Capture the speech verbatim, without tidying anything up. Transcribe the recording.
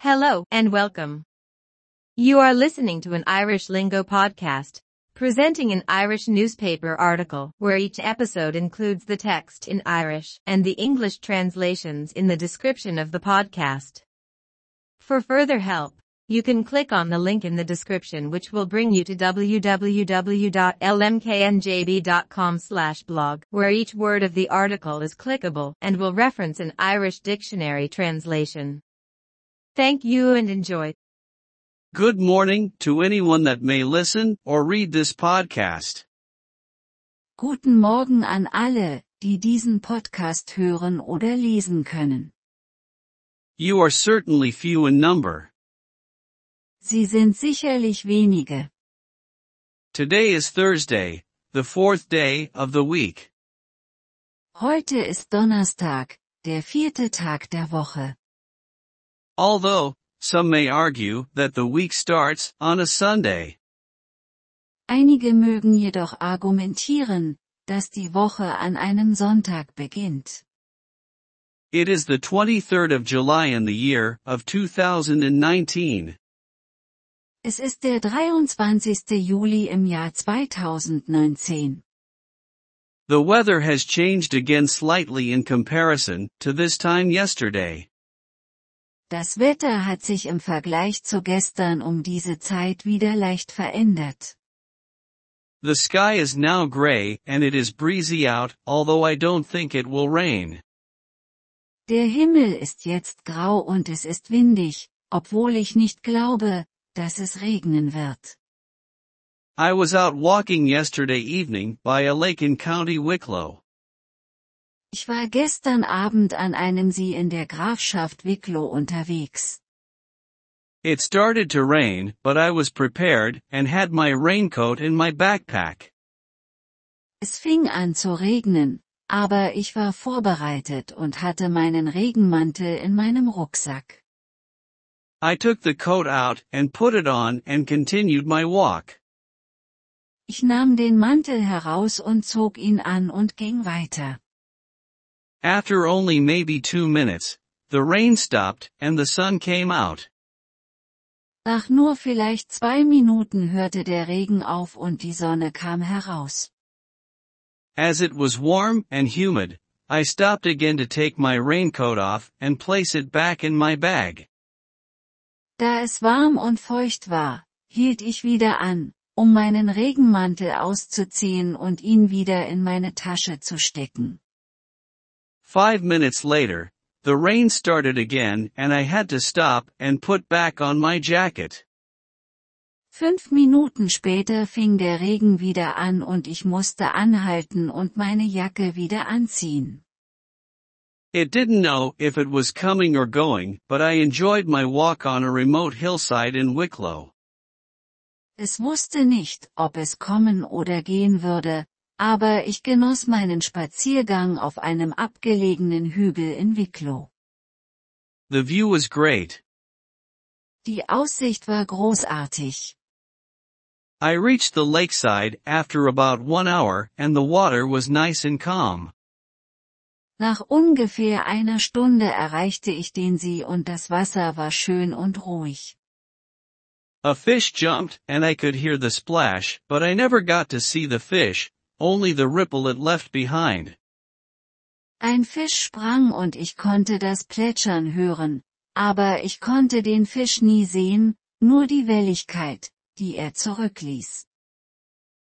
Hello, and welcome. You are listening to an Irish Lingo podcast, presenting an Irish newspaper article, where each episode includes the text in Irish and the English translations in the description of the podcast. For further help, you can click on the link in the description, which will bring you to w w w dot l m k n j b dot com slash blog, where each word of the article is clickable and will reference an Irish dictionary translation. Thank you and enjoy. Good morning to anyone that may listen or read this podcast. Guten Morgen an alle, die diesen Podcast hören oder lesen können. You are certainly few in number. Sie sind sicherlich wenige. Today is Thursday, the fourth day of the week. Heute ist Donnerstag, der vierte Tag der Woche. Although, some may argue that the week starts on a Sunday. Einige mögen jedoch argumentieren, dass die Woche an einem Sonntag beginnt. It is the twenty-third of July in the year of two thousand nineteen. Es ist der dreiundzwanzigste Juli im Jahr zweitausendneunzehn. The weather has changed again slightly in comparison to this time yesterday. Das Wetter hat sich im Vergleich zu gestern um diese Zeit wieder leicht verändert. The sky is now gray and it is breezy out, although I don't think it will rain. Der Himmel ist jetzt grau und es ist windig, obwohl ich nicht glaube, dass es regnen wird. I was out walking yesterday evening by a lake in County Wicklow. Ich war gestern Abend an einem See in der Grafschaft Wicklow unterwegs. It started to rain, but I was prepared and had my raincoat in my backpack. Es fing an zu regnen, aber ich war vorbereitet und hatte meinen Regenmantel in meinem Rucksack. I took the coat out and put it on and continued my walk. Ich nahm den Mantel heraus und zog ihn an und ging weiter. After only maybe two minutes, the rain stopped and the sun came out. Nach nur vielleicht zwei Minuten hörte der Regen auf und die Sonne kam heraus. As it was warm and humid, I stopped again to take my raincoat off and place it back in my bag. Da es warm und feucht war, hielt ich wieder an, um meinen Regenmantel auszuziehen und ihn wieder in meine Tasche zu stecken. Five minutes later, the rain started again and I had to stop and put back on my jacket. Fünf Minuten später fing der Regen wieder an und ich musste anhalten und meine Jacke wieder anziehen. It didn't know if it was coming or going, but I enjoyed my walk on a remote hillside in Wicklow. Es wusste nicht, ob es kommen oder gehen würde, aber ich genoss meinen Spaziergang auf einem abgelegenen Hügel in Wicklow. The view was great. Die Aussicht war großartig. I reached the lakeside after about one hour and the water was nice and calm. Nach ungefähr einer Stunde erreichte ich den See und das Wasser war schön und ruhig. A fish jumped and I could hear the splash, but I never got to see the fish, only the ripple it left behind. Ein Fisch sprang und ich konnte das Plätschern hören, aber ich konnte den Fisch nie sehen, nur die Welligkeit, die er zurückließ.